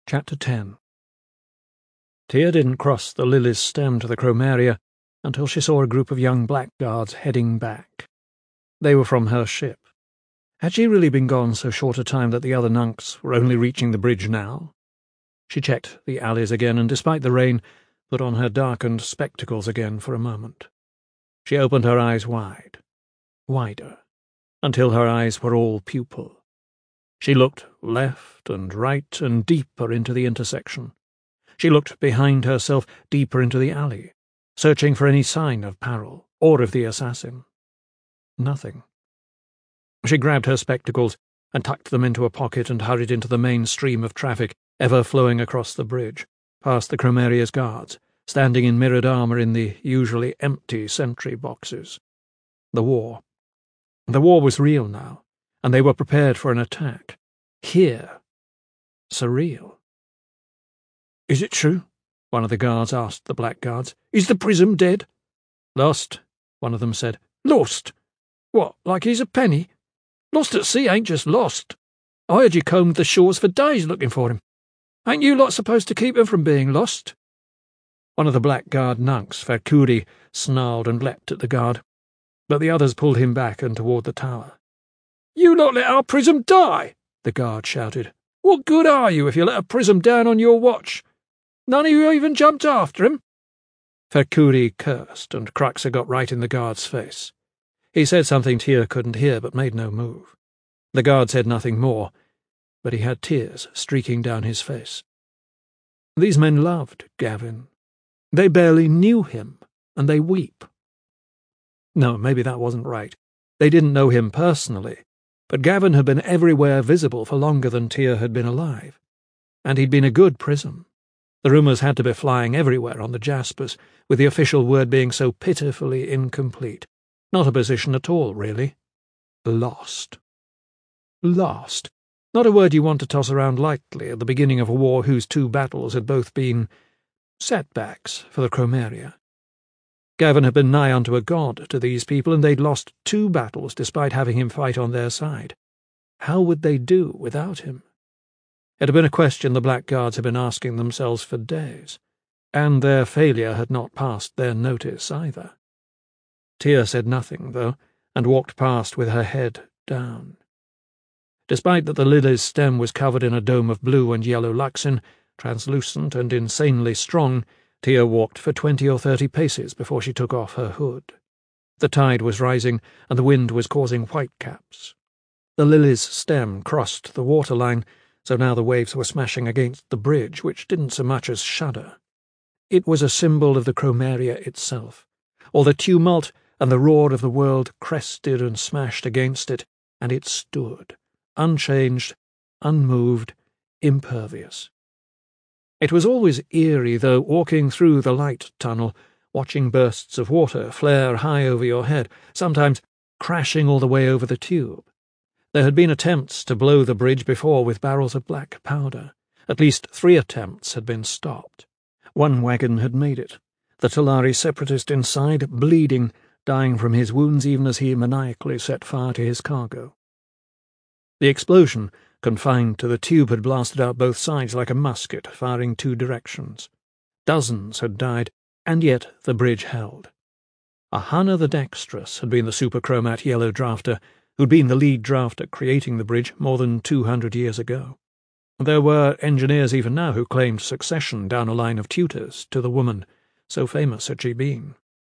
Chapter 10. Tia didn't cross the Lily's stem to the Chromaria until she saw a group of young blackguards heading back. They were from her ship. Had she really been gone so short a time that the other nuncs were only reaching the bridge now? She checked the alleys again, and despite the rain, put on her darkened spectacles again for a moment. She opened her eyes wide, wider, until her eyes were all pupil. She looked left and right and deeper into the intersection. She looked behind herself, deeper into the alley, searching for any sign of Parrell or of the assassin. Nothing. She grabbed her spectacles and tucked them into a pocket and hurried into the main stream of traffic ever flowing across the bridge, past the Chromaria's guards, standing in mirrored armour in the usually empty sentry boxes. The war. The war was real now, and they were prepared for an attack. Here. Surreal. "Is it true?" one of the guards asked the blackguards. "Is the Prism dead?" "Lost," one of them said. "Lost? What, like he's a penny? Lost at sea ain't just lost. I heard you combed the shores for days looking for him. Ain't you lot supposed to keep him from being lost?" One of the blackguard nuncs, Ferkuri, snarled and leapt at the guard, but the others pulled him back and toward the tower. "You lot let our Prism die!" the guard shouted. "What good are you if you let a Prism down on your watch? None of you even jumped after him?" Ferkuri cursed, and Cruxer got right in the guard's face. He said something Tia couldn't hear, but made no move. The guard said nothing more, but he had tears streaking down his face. These men loved Gavin. They barely knew him, and they weep. No, maybe that wasn't right. They didn't know him personally, but Gavin had been everywhere visible for longer than Tia had been alive. And he'd been a good Prism. The rumours had to be flying everywhere on the Jaspers, with the official word being so pitifully incomplete. Not a position at all, really. Lost. Lost. Not a word you want to toss around lightly at the beginning of a war whose two battles had both been setbacks for the Chromaria. Gavin had been nigh unto a god to these people, and they'd lost 2 battles despite having him fight on their side. How would they do without him? It had been a question the blackguards had been asking themselves for days, and their failure had not passed their notice either. Tia said nothing, though, and walked past with her head down. Despite that the Lily's stem was covered in a dome of blue and yellow luxin, translucent and insanely strong, Tia walked for 20 or 30 paces before she took off her hood. The tide was rising, and the wind was causing whitecaps. The Lily's stem crossed the waterline, so now the waves were smashing against the bridge, which didn't so much as shudder. It was a symbol of the Chromaria itself. All the tumult and the roar of the world crested and smashed against it, and it stood, unchanged, unmoved, impervious. It was always eerie, though, walking through the light tunnel, watching bursts of water flare high over your head, sometimes crashing all the way over the tube. There had been attempts to blow the bridge before with barrels of black powder. At least 3 attempts had been stopped. 1 wagon had made it, the Talari separatist inside, bleeding, dying from his wounds even as he maniacally set fire to his cargo. The explosion, confined to the tube, had blasted out both sides like a musket, firing 2 directions. Dozens had died, and yet the bridge held. Ahana the Dexterous had been the superchromat yellow drafter, who'd been the lead drafter creating the bridge more than 200 years ago. There were engineers even now who claimed succession down a line of tutors to the woman, so famous had she been.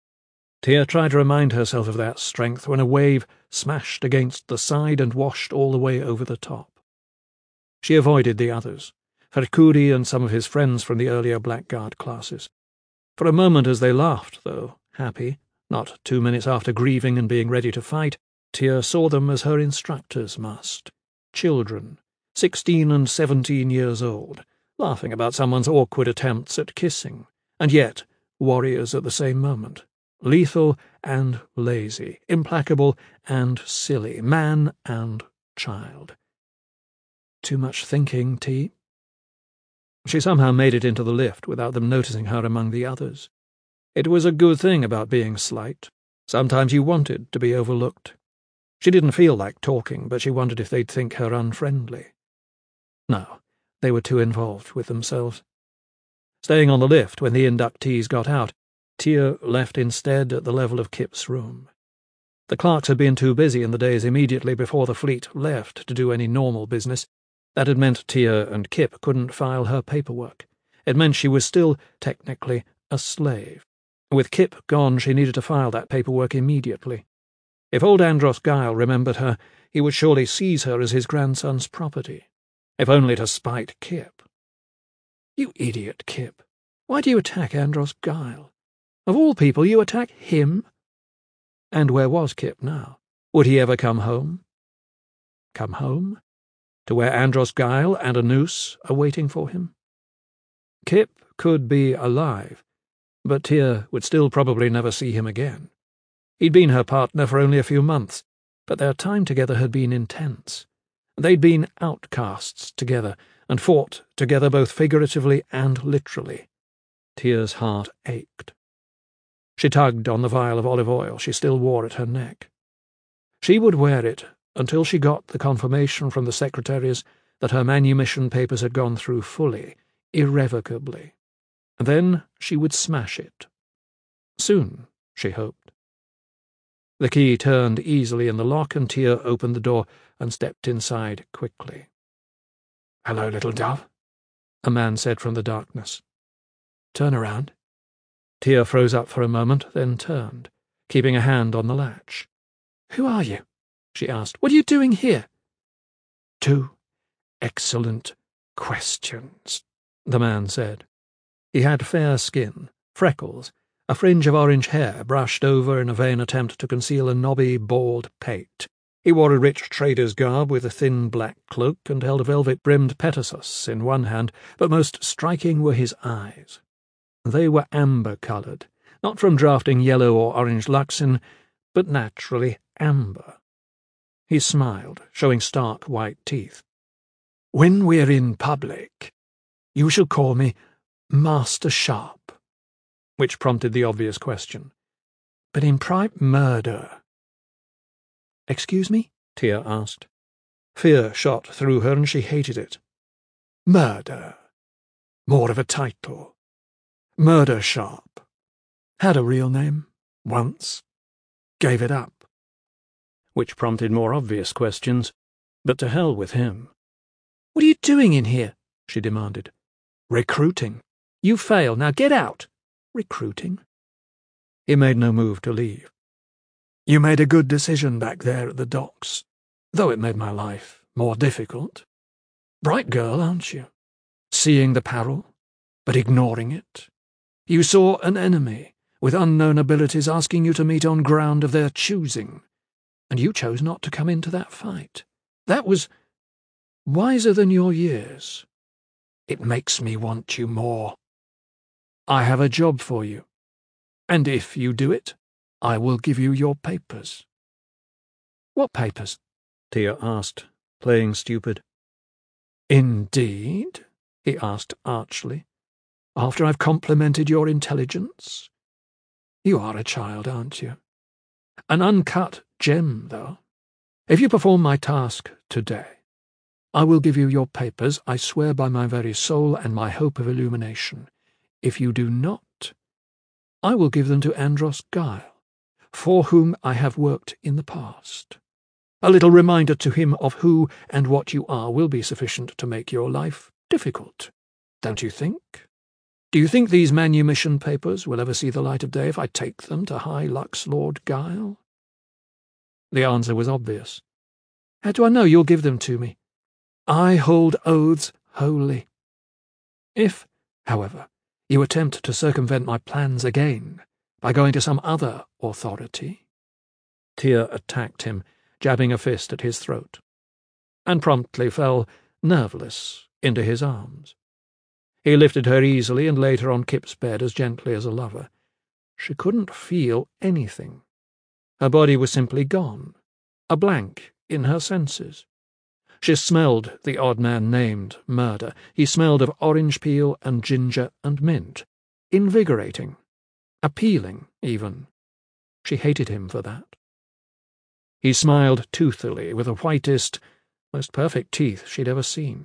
Tia tried to remind herself of that strength when a wave smashed against the side and washed all the way over the top. She avoided the others, Ferkuri and some of his friends from the earlier blackguard classes. For a moment as they laughed, though, happy, not 2 minutes after grieving and being ready to fight, Tia saw them as her instructors must. Children, 16 and 17 years old, laughing about someone's awkward attempts at kissing, and yet warriors at the same moment. Lethal and lazy, implacable and silly, man and child. Too much thinking, T. She somehow made it into the lift without them noticing her among the others. It was a good thing about being slight. Sometimes you wanted to be overlooked. She didn't feel like talking, but she wondered if they'd think her unfriendly. No, They were too involved with themselves. Staying on the lift when the inductees got out, Tear left instead at the level of Kip's room. The clerks had been too busy in the days immediately before the fleet left to do any normal business. That had meant Tear and Kip couldn't file her paperwork. It meant she was still, technically, a slave. With Kip gone, she needed to file that paperwork immediately. If old Andros Guile remembered her, he would surely seize her as his grandson's property, if only to spite Kip. You idiot, Kip. Why do you attack Andros Guile? Of all people, you attack him? And where was Kip now? Would he ever come home? Come home? To where Andros Guile and a noose are waiting for him? Kip could be alive, but Tear would still probably never see him again. He'd been her partner for only a few months, but their time together had been intense. They'd been outcasts together, and fought together both figuratively and literally. Tear's heart ached. She tugged on the vial of olive oil she still wore at her neck. She would wear it until she got the confirmation from the secretaries that her manumission papers had gone through fully, irrevocably. Then she would smash it. Soon, she hoped. The key turned easily in the lock, and Tear opened the door and stepped inside quickly. "Hello, little dove," a man said from the darkness. "Turn around." Tear froze up for a moment, then turned, keeping a hand on the latch. "Who are you?" she asked. "What are you doing here?" "Two excellent questions," the man said. He had fair skin, freckles, a fringe of orange hair brushed over in a vain attempt to conceal a knobby, bald pate. He wore a rich trader's garb with a thin black cloak and held a velvet-brimmed Pegasus in one hand, but most striking were his eyes. They were amber-coloured, not from drafting yellow or orange Luxin, but naturally amber. He smiled, showing stark white teeth. "When we're in public, you shall call me Master Sharp," which prompted the obvious question. "But in private murder—" "Excuse me?" Tear asked. Fear shot through her, and she hated it. "Murder. More of a title. Murder Sharp. Had a real name, once. Gave it up." Which prompted more obvious questions, but to hell with him. "What are you doing in here?" she demanded. "Recruiting." "You fail. Now get out." "Recruiting?" He made no move to leave. "You made a good decision back there at the docks, though it made my life more difficult. Bright girl, aren't you? Seeing the peril, but ignoring it. You saw an enemy with unknown abilities asking you to meet on ground of their choosing, and you chose not to come into that fight. That was wiser than your years. It makes me want you more. I have a job for you, and if you do it, I will give you your papers." "What papers?" Tear asked, playing stupid. "Indeed?" he asked archly. "After I've complimented your intelligence? You are a child, aren't you? An uncut gem, though. If you perform my task today, I will give you your papers, I swear by my very soul and my hope of illumination. If you do not, I will give them to Andros Guile, for whom I have worked in the past. A little reminder to him of who and what you are will be sufficient to make your life difficult, don't you think? Do you think these manumission papers will ever see the light of day if I take them to High Lux Lord Guile?" The answer was obvious. "How do I know you'll give them to me? I hold oaths holy. If, however, you attempt to circumvent my plans again by going to some other authority—" Tear attacked him, jabbing a fist at his throat, and promptly fell, nerveless, into his arms. He lifted her easily and laid her on Kip's bed as gently as a lover. She couldn't feel anything. Her body was simply gone, a blank in her senses. She smelled the odd man named Murder. He smelled of orange peel and ginger and mint. Invigorating. Appealing, even. She hated him for that. He smiled toothily with the whitest, most perfect teeth she'd ever seen.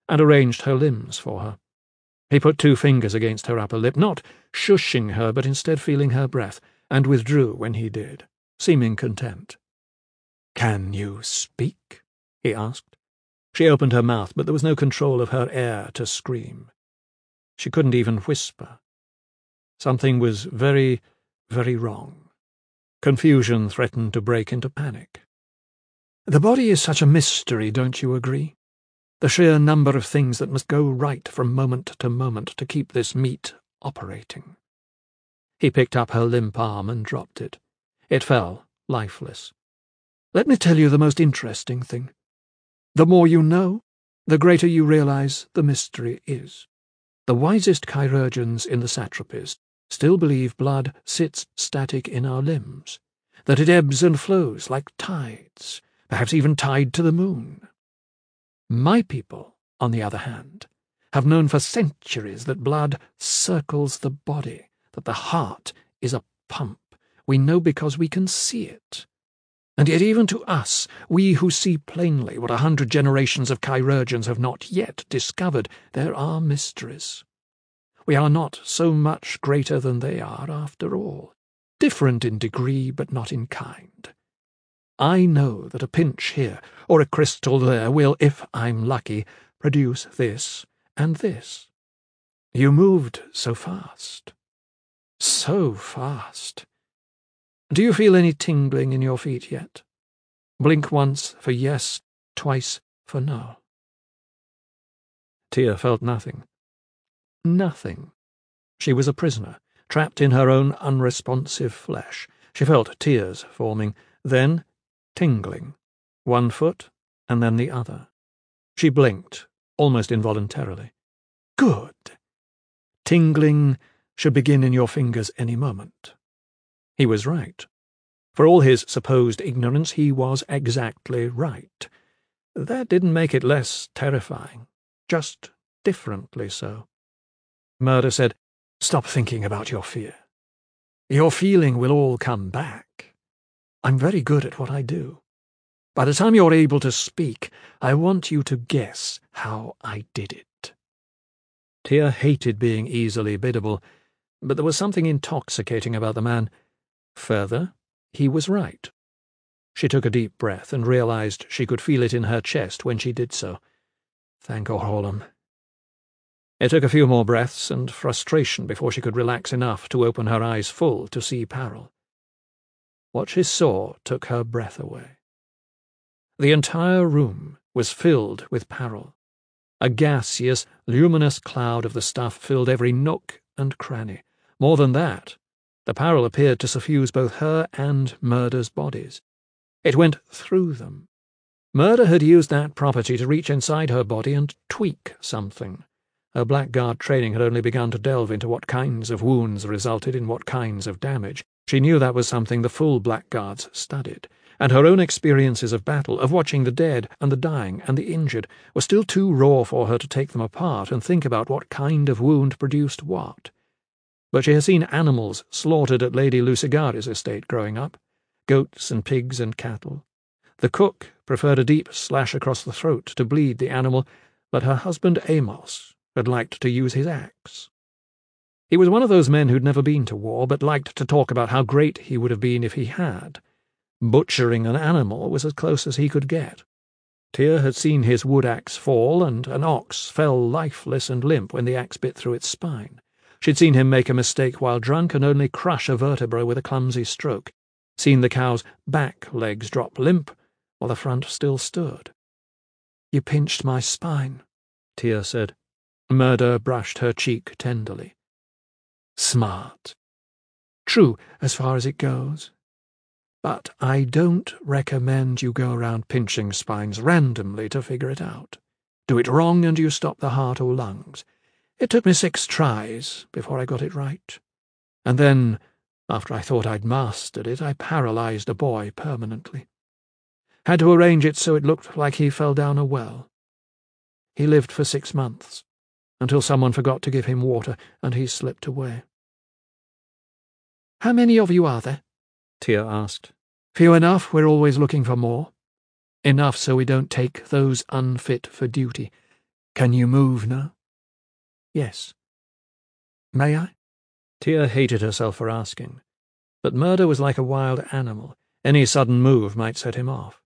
and arranged her limbs for her. He put 2 fingers against her upper lip, not shushing her, but instead feeling her breath, and withdrew when he did, seeming content. "Can you speak?" he asked. She opened her mouth, but there was no control of her air to scream. She couldn't even whisper. Something was very, very wrong. Confusion threatened to break into panic. The body is such a mystery, don't you agree? The sheer number of things that must go right from moment to moment to keep this meat operating. He picked up her limp arm and dropped it. It fell, lifeless. Let me tell you the most interesting thing. The more you know, the greater you realize the mystery is. The wisest chirurgeons in the satrapies still believe blood sits static in our limbs, that it ebbs and flows like tides, perhaps even tied to the moon. My people, on the other hand, have known for centuries that blood circles the body, that the heart is a pump. We know because we can see it. And yet even to us, we who see plainly what 100 generations of chirurgeons have not yet discovered, there are mysteries. We are not so much greater than they are, after all, different in degree but not in kind. I know that a pinch here, or a crystal there, will, if I'm lucky, produce this and this. You moved so fast. So fast. Do you feel any tingling in your feet yet? Blink once for yes, twice for no. Tia felt nothing. Nothing. She was a prisoner, trapped in her own unresponsive flesh. She felt tears forming, then tingling, one foot and then the other. She blinked, almost involuntarily. Good. Tingling should begin in your fingers any moment. He was right. For all his supposed ignorance, he was exactly right. That didn't make it less terrifying, just differently so. Murder said, "Stop thinking about your fear. Your feeling will all come back. I'm very good at what I do. By the time you're able to speak, I want you to guess how I did it." Tia hated being easily biddable, but there was something intoxicating about the man. Further, he was right. She took a deep breath and realized she could feel it in her chest when she did so. Thank Orholam. It took a few more breaths and frustration before she could relax enough to open her eyes full to see Parrell. What she saw took her breath away. The entire room was filled with Parrell. A gaseous, luminous cloud of the stuff filled every nook and cranny. More than that, the Parrell appeared to suffuse both her and Murder's bodies. It went through them. Murder had used that property to reach inside her body and tweak something. Her blackguard training had only begun to delve into what kinds of wounds resulted in what kinds of damage. She knew that was something the full blackguards studied, and her own experiences of battle, of watching the dead and the dying and the injured, were still too raw for her to take them apart and think about what kind of wound produced what. But she had seen animals slaughtered at Lady Lusigari's estate growing up, goats and pigs and cattle. The cook preferred a deep slash across the throat to bleed the animal, but her husband Amos had liked to use his axe. He was one of those men who'd never been to war, but liked to talk about how great he would have been if he had. Butchering an animal was as close as he could get. Tia had seen his wood axe fall, and an ox fell lifeless and limp when the axe bit through its spine. She'd seen him make a mistake while drunk and only crush a vertebra with a clumsy stroke, seen the cow's back legs drop limp while the front still stood. "You pinched my spine," Tia said. Murder brushed her cheek tenderly. "Smart. True, as far as it goes. But I don't recommend you go around pinching spines randomly to figure it out. Do it wrong and you stop the heart or lungs. It took me 6 tries before I got it right. And then, after I thought I'd mastered it, I paralyzed a boy permanently. Had to arrange it so it looked like he fell down a well. He lived for 6 months, until someone forgot to give him water, and he slipped away." "How many of you are there?" Tia asked. "Few enough, we're always looking for more. Enough so we don't take those unfit for duty. Can you move now?" "Yes." "May I?" Tia hated herself for asking, but Murder was like a wild animal. Any sudden move might set him off.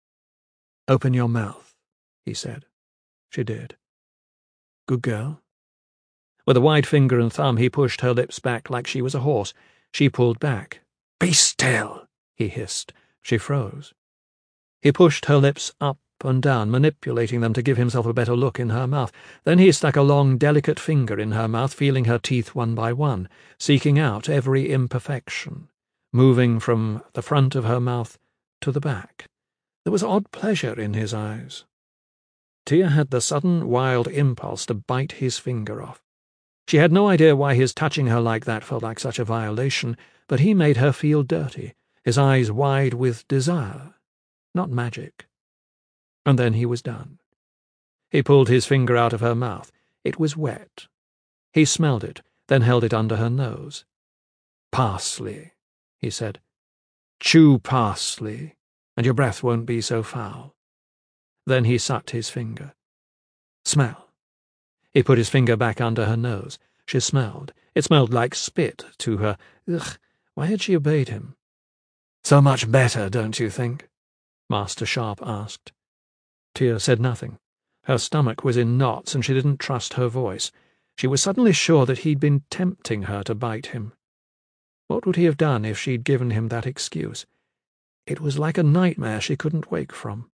"Open your mouth," he said. She did. "Good girl." With a wide finger and thumb he pushed her lips back like she was a horse. She pulled back. "Be still," he hissed. She froze. He pushed her lips up and down, manipulating them to give himself a better look in her mouth. Then he stuck a long, delicate finger in her mouth, feeling her teeth one by one, seeking out every imperfection, moving from the front of her mouth to the back. There was odd pleasure in his eyes. Tia had the sudden, wild impulse to bite his finger off. She had no idea why his touching her like that felt like such a violation, but he made her feel dirty, his eyes wide with desire, not magic. And then he was done. He pulled his finger out of her mouth. It was wet. He smelled it, then held it under her nose. "Parsley," he said. "Chew parsley, and your breath won't be so foul." Then he sucked his finger. "Smell." He put his finger back under her nose. She smelled. It smelled like spit to her. Ugh, why had she obeyed him? "So much better, don't you think?" Master Sharp asked. Tia said nothing. Her stomach was in knots, and she didn't trust her voice. She was suddenly sure that he'd been tempting her to bite him. What would he have done if she'd given him that excuse? It was like a nightmare she couldn't wake from.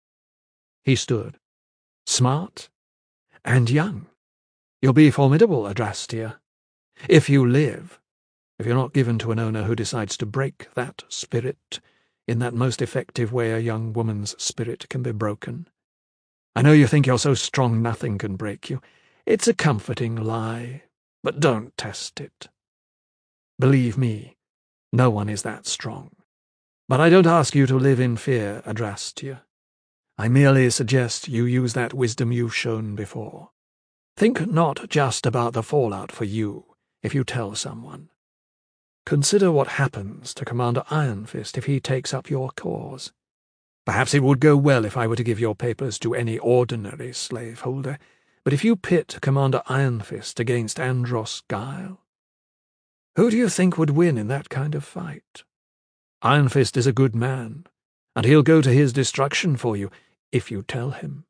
He stood. "Smart and young. You'll be formidable, Adrastea. If you live, if you're not given to an owner who decides to break that spirit in that most effective way a young woman's spirit can be broken. I know you think you're so strong nothing can break you. It's a comforting lie, but don't test it. Believe me, no one is that strong. But I don't ask you to live in fear, Adrastea. I merely suggest you use that wisdom you've shown before. Think not just about the fallout for you if you tell someone. Consider what happens to Commander Iron Fist if he takes up your cause. Perhaps it would go well if I were to give your papers to any ordinary slaveholder, but if you pit Commander Iron Fist against Andros Guile, who do you think would win in that kind of fight? Iron Fist is a good man, and he'll go to his destruction for you, if you tell him."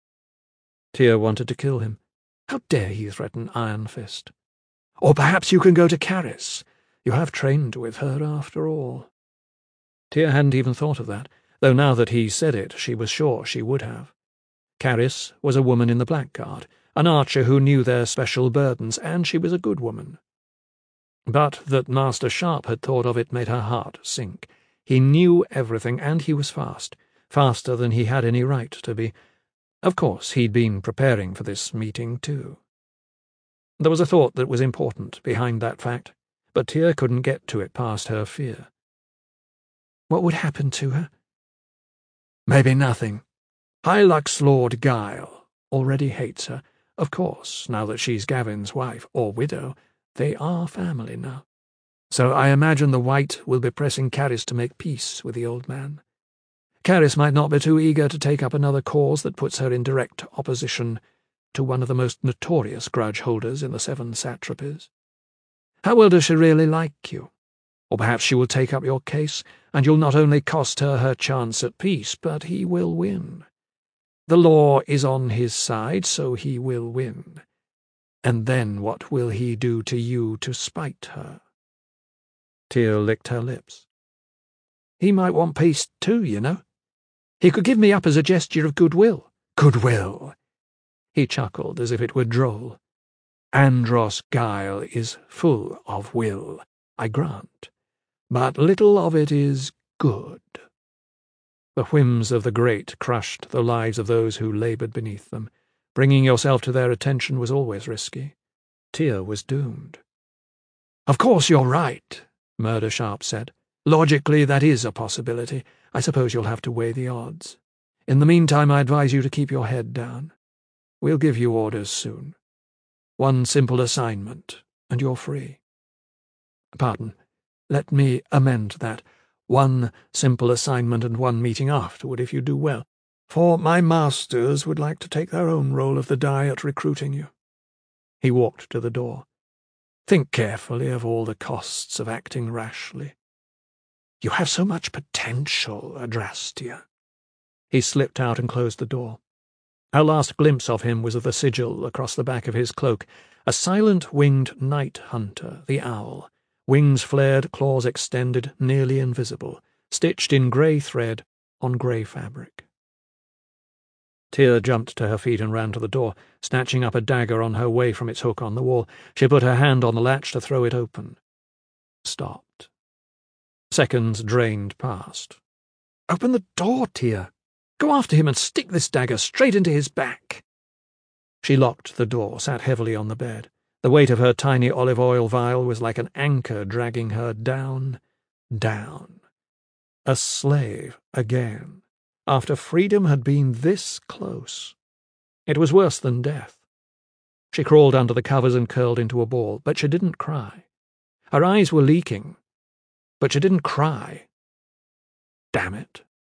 Tia wanted to kill him. How dare he threaten Iron Fist? "Or perhaps you can go to Caris. You have trained with her after all." Tia hadn't even thought of that, though now that he said it, she was sure she would have. Caris was a woman in the Blackguard, an archer who knew their special burdens, and she was a good woman. But that Master Sharp had thought of it made her heart sink. He knew everything, and he was fast, faster than he had any right to be. Of course, he'd been preparing for this meeting, too. There was a thought that was important behind that fact, but Tia couldn't get to it past her fear. What would happen to her? Maybe nothing. Hylux Lord Guile already hates her. Of course, now that she's Gavin's wife, or widow, they are family now. So I imagine the White will be pressing Caris to make peace with the old man. Caris might not be too eager to take up another cause that puts her in direct opposition to one of the most notorious grudge holders in the 7 satrapies. How well does she really like you? Or perhaps she will take up your case, and you'll not only cost her her chance at peace, but he will win. The law is on his side, so he will win. And then what will he do to you to spite her? Tia licked her lips. He might want peace too, you know. He could give me up as a gesture of goodwill. Goodwill! He chuckled as if it were droll. Andros Guile is full of will, I grant, but little of it is good. The whims of the great crushed the lives of those who laboured beneath them. Bringing yourself to their attention was always risky. Tia was doomed. Of course you're right, Murder Sharp said. Logically, that is a possibility. I suppose you'll have to weigh the odds. In the meantime, I advise you to keep your head down. We'll give you orders soon. One simple assignment, and you're free. Pardon, let me amend that. One simple assignment and one meeting afterward, if you do well. For my masters would like to take their own roll of the die at recruiting you. He walked to the door. Think carefully of all the costs of acting rashly. You have so much potential, Adrastia. He slipped out and closed the door. Her last glimpse of him was of the sigil across the back of his cloak, a silent winged night hunter, the owl, wings flared, claws extended, nearly invisible, stitched in grey thread on grey fabric. Tyr jumped to her feet and ran to the door, snatching up a dagger on her way from its hook on the wall. She put her hand on the latch to throw it open. Stopped. Seconds drained past. "Open the door, Tyr. Go after him and stick this dagger straight into his back." She locked the door, sat heavily on the bed. The weight of her tiny olive oil vial was like an anchor dragging her down, down. A slave again, after freedom had been this close. It was worse than death. She crawled under the covers and curled into a ball, but she didn't cry. Her eyes were leaking, but she didn't cry. Damn it.